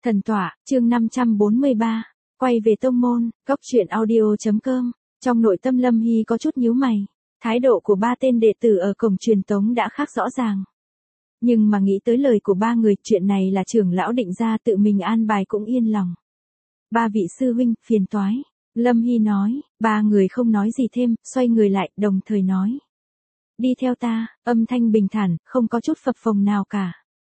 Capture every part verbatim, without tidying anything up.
Thần tọa, chương năm trăm bốn mươi ba, quay về tông môn, góc truyện audio.com, trong nội tâm Lâm Hy có chút nhíu mày, thái độ của ba tên đệ tử ở cổng truyền tống đã khác rõ ràng. Nhưng mà nghĩ tới lời của ba người, chuyện này là trưởng lão định ra tự mình an bài cũng yên lòng. Ba vị sư huynh, phiền toái. Lâm Hy nói, ba người không nói gì thêm, xoay người lại, đồng thời nói. Đi theo ta, âm thanh bình thản, không có chút phập phồng nào cả.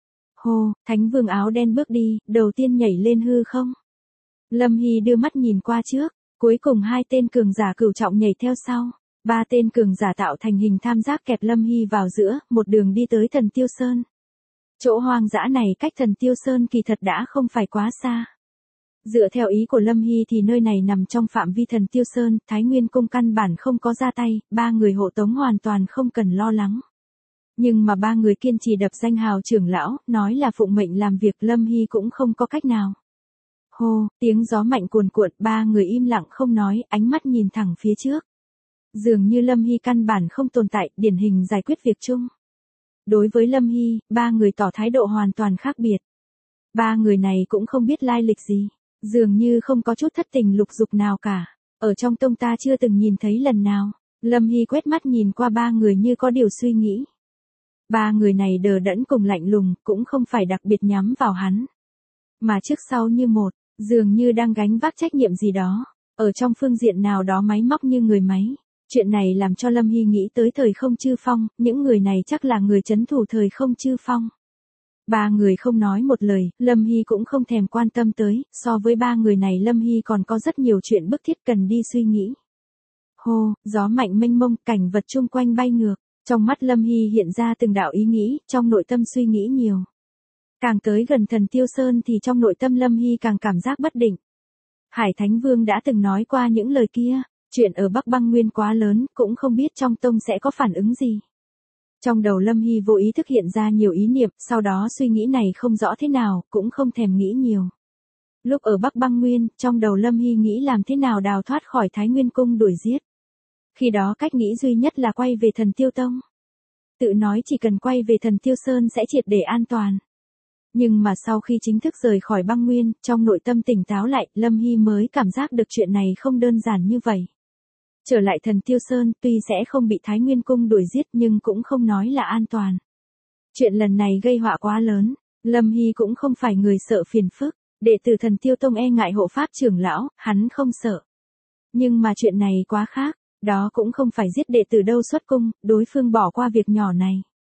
Hô, Thánh Vương áo đen bước đi, đầu tiên nhảy lên hư không. Lâm Hy đưa mắt nhìn qua trước, cuối cùng hai tên cường giả cửu trọng nhảy theo sau. Ba tên cường giả tạo thành hình tam giác kẹp Lâm Hy vào giữa, một đường đi tới Thần Tiêu Sơn. Chỗ hoang dã này cách Thần Tiêu Sơn kỳ thật đã không phải quá xa. Dựa theo ý của Lâm Hy thì nơi này nằm trong phạm vi Thần Tiêu Sơn, Thái Nguyên Cung căn bản không có ra tay, ba người hộ tống hoàn toàn không cần lo lắng. Nhưng mà ba người kiên trì đập danh hào trưởng lão, nói là phụng mệnh làm việc, Lâm Hy cũng không có cách nào. Hô, tiếng gió mạnh cuồn cuộn, ba người im lặng không nói, ánh mắt nhìn thẳng phía trước. Dường như Lâm Hy căn bản không tồn tại, điển hình giải quyết việc chung. Đối với Lâm Hy, ba người tỏ thái độ hoàn toàn khác biệt. Ba người này cũng không biết lai lịch gì, dường như không có chút thất tình lục dục nào cả. Ở trong tông ta chưa từng nhìn thấy lần nào. Lâm Hy quét mắt nhìn qua ba người như có điều suy nghĩ. Ba người này đờ đẫn cùng lạnh lùng, cũng không phải đặc biệt nhắm vào hắn. Mà trước sau như một, dường như đang gánh vác trách nhiệm gì đó. Ở trong phương diện nào đó máy móc như người máy. Chuyện này làm cho Lâm Hy nghĩ tới thời không chư phong, những người này chắc là người trấn thủ thời không chư phong. Ba người không nói một lời, Lâm Hy cũng không thèm quan tâm tới, so với ba người này Lâm Hy còn có rất nhiều chuyện bức thiết cần đi suy nghĩ. Hô, gió mạnh mênh mông, cảnh vật chung quanh bay ngược, trong mắt Lâm Hy hiện ra từng đạo ý nghĩ, trong nội tâm suy nghĩ nhiều. Càng tới gần Thần Tiêu Sơn thì trong nội tâm Lâm Hy càng cảm giác bất định. Hải Thánh Vương đã từng nói qua những lời kia, chuyện ở Bắc Băng Nguyên quá lớn, cũng không biết trong tông sẽ có phản ứng gì. Trong đầu Lâm Hy vô ý thức hiện ra nhiều ý niệm, sau đó suy nghĩ này không rõ thế nào, cũng không thèm nghĩ nhiều. Lúc ở Bắc Băng Nguyên, trong đầu Lâm Hy nghĩ làm thế nào đào thoát khỏi Thái Nguyên Cung đuổi giết. Khi đó cách nghĩ duy nhất là quay về Thần Tiêu Tông. Tự nói chỉ cần quay về Thần Tiêu Sơn sẽ triệt để an toàn. Nhưng mà sau khi chính thức rời khỏi băng nguyên, trong nội tâm tỉnh táo lại, Lâm Hy mới cảm giác được chuyện này không đơn giản như vậy. Trở lại Thần Tiêu Sơn, tuy sẽ không bị Thái Nguyên Cung đuổi giết nhưng cũng không nói là an toàn. Chuyện lần này gây họa quá lớn, Lâm Hy cũng không phải người sợ phiền phức, đệ tử Thần Tiêu Tông e ngại hộ pháp trưởng lão, hắn không sợ. Nhưng mà chuyện này quá khác, đó cũng không phải giết đệ tử đâu xuất cung, đối phương bỏ qua việc nhỏ này.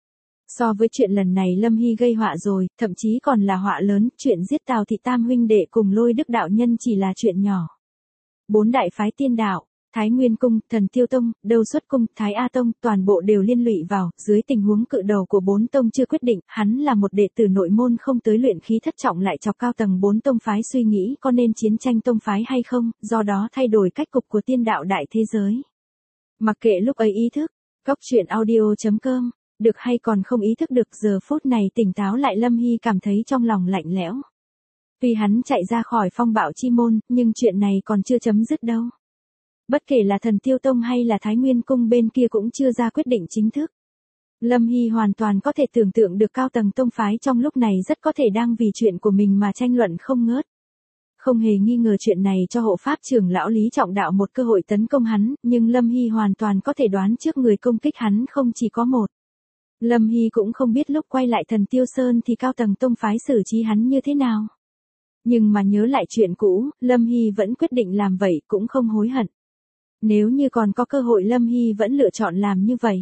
So với chuyện lần này Lâm Hy gây họa rồi, thậm chí còn là họa lớn, chuyện giết Tào Thị Tam huynh đệ cùng Lôi Đức đạo nhân chỉ là chuyện nhỏ. Bốn đại phái tiên đạo, Thái Nguyên Cung, Thần Tiêu Tông, Đâu Xuất Cung, Thái A Tông, toàn bộ đều liên lụy vào, dưới tình huống cự đầu của bốn tông chưa quyết định, hắn là một đệ tử nội môn không tới luyện khí thất trọng lại chọc cao tầng bốn tông phái suy nghĩ có nên chiến tranh tông phái hay không, do đó thay đổi cách cục của tiên đạo đại thế giới. Mặc kệ lúc ấy ý thức, góc truyện audio.com, được hay còn không ý thức được giờ phút này tỉnh táo lại Lâm Hy cảm thấy trong lòng lạnh lẽo. Tuy hắn chạy ra khỏi phong bạo chi môn, nhưng chuyện này còn chưa chấm dứt đâu. Bất kể là Thần Tiêu Tông hay là Thái Nguyên Cung bên kia cũng chưa ra quyết định chính thức. Lâm Hy hoàn toàn có thể tưởng tượng được cao tầng tông phái trong lúc này rất có thể đang vì chuyện của mình mà tranh luận không ngớt. Không hề nghi ngờ chuyện này cho hộ pháp trưởng lão Lý Trọng Đạo một cơ hội tấn công hắn, nhưng Lâm Hy hoàn toàn có thể đoán trước người công kích hắn không chỉ có một. Lâm Hy cũng không biết lúc quay lại Thần Tiêu Sơn thì cao tầng tông phái xử trí hắn như thế nào. Nhưng mà nhớ lại chuyện cũ, Lâm Hy vẫn quyết định làm vậy, cũng không hối hận. Nếu như còn có cơ hội Lâm Hy vẫn lựa chọn làm như vậy.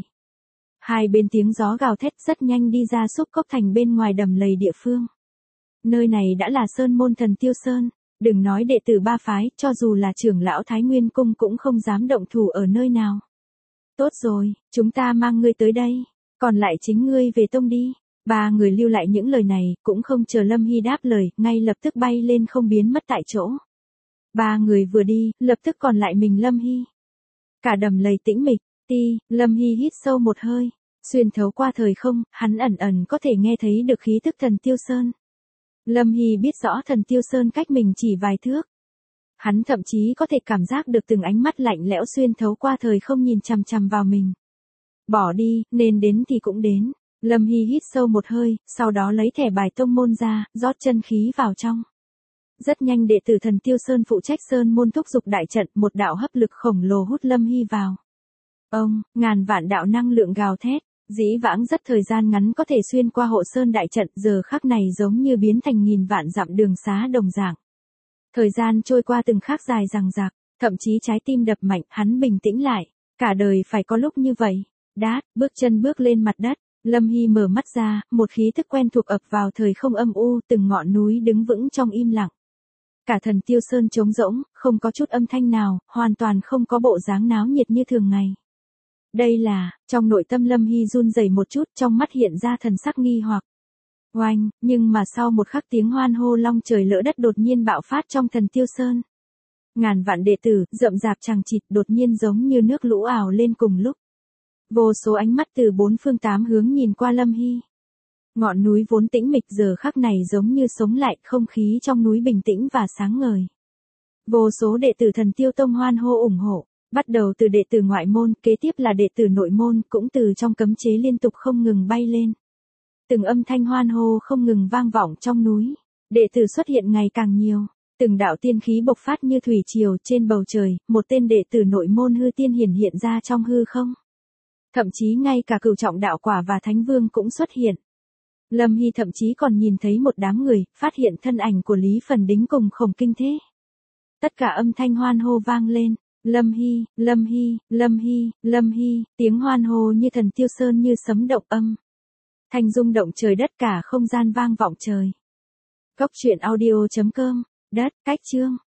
Hai bên tiếng gió gào thét rất nhanh đi ra Xúc Cốc Thành bên ngoài đầm lầy địa phương. Nơi này đã là Sơn môn Thần Tiêu Sơn, đừng nói đệ tử ba phái, cho dù là trưởng lão Thái Nguyên Cung cũng không dám động thủ ở nơi nào. Tốt rồi, chúng ta mang ngươi tới đây, còn lại chính ngươi về tông đi. Ba người lưu lại những lời này, cũng không chờ Lâm Hy đáp lời, ngay lập tức bay lên không biến mất tại chỗ. Ba người vừa đi, lập tức còn lại mình Lâm Hy. Cả đầm lầy tĩnh mịch, ti, Lâm Hy hít sâu một hơi, xuyên thấu qua thời không, hắn ẩn ẩn có thể nghe thấy được khí tức Thần Tiêu Sơn. Lâm Hy biết rõ Thần Tiêu Sơn cách mình chỉ vài thước. Hắn thậm chí có thể cảm giác được từng ánh mắt lạnh lẽo xuyên thấu qua thời không nhìn chằm chằm vào mình. Bỏ đi, nên đến thì cũng đến. Lâm Hy hít sâu một hơi, sau đó lấy thẻ bài tông môn ra, rót chân khí vào trong. Rất nhanh đệ tử Thần Tiêu Sơn phụ trách sơn môn thúc dục đại trận, một đạo hấp lực khổng lồ hút Lâm Hy vào. Ông, ngàn vạn đạo năng lượng gào thét, dĩ vãng rất thời gian ngắn có thể xuyên qua hộ sơn đại trận, giờ khắc này giống như biến thành nghìn vạn dặm đường xá đồng dạng. Thời gian trôi qua từng khắc dài dằng dặc, thậm chí trái tim đập mạnh, hắn bình tĩnh lại, cả đời phải có lúc như vậy. Đát, bước chân bước lên mặt đất, Lâm Hy mở mắt ra, một khí thức quen thuộc ập vào thời không âm u, từng ngọn núi đứng vững trong im lặng. Cả Thần Tiêu Sơn trống rỗng, không có chút âm thanh nào, hoàn toàn không có bộ dáng náo nhiệt như thường ngày. Đây là, trong nội tâm Lâm Hy run rẩy một chút, trong mắt hiện ra thần sắc nghi hoặc. Oanh, nhưng mà sau một khắc tiếng hoan hô long trời lỡ đất đột nhiên bạo phát trong Thần Tiêu Sơn. Ngàn vạn đệ tử, rậm rạp chằng chịt đột nhiên giống như nước lũ ào lên cùng lúc. Vô số ánh mắt từ bốn phương tám hướng nhìn qua Lâm Hy. Ngọn núi vốn tĩnh mịch giờ khắc này giống như sống lại, không khí trong núi bình tĩnh và sáng ngời. Vô số đệ tử Thần Tiêu Tông hoan hô ủng hộ, bắt đầu từ đệ tử ngoại môn, kế tiếp là đệ tử nội môn, cũng từ trong cấm chế liên tục không ngừng bay lên. Từng âm thanh hoan hô không ngừng vang vọng trong núi, đệ tử xuất hiện ngày càng nhiều, từng đạo tiên khí bộc phát như thủy triều trên bầu trời, một tên đệ tử nội môn hư tiên hiển hiện ra trong hư không. Thậm chí ngay cả cửu trọng đạo quả và thánh vương cũng xuất hiện. Lâm Hy thậm chí còn nhìn thấy một đám người, phát hiện thân ảnh của Lý Phần Đính cùng Khổng Kinh Thế. Tất cả âm thanh hoan hô vang lên, Lâm Hy, Lâm Hy, Lâm Hy, Lâm Hy, tiếng hoan hô như Thần Tiêu Sơn như sấm động âm. Thanh rung động trời đất, cả không gian vang vọng trời. Cốc truyện audio chấm com, đất, cách chương.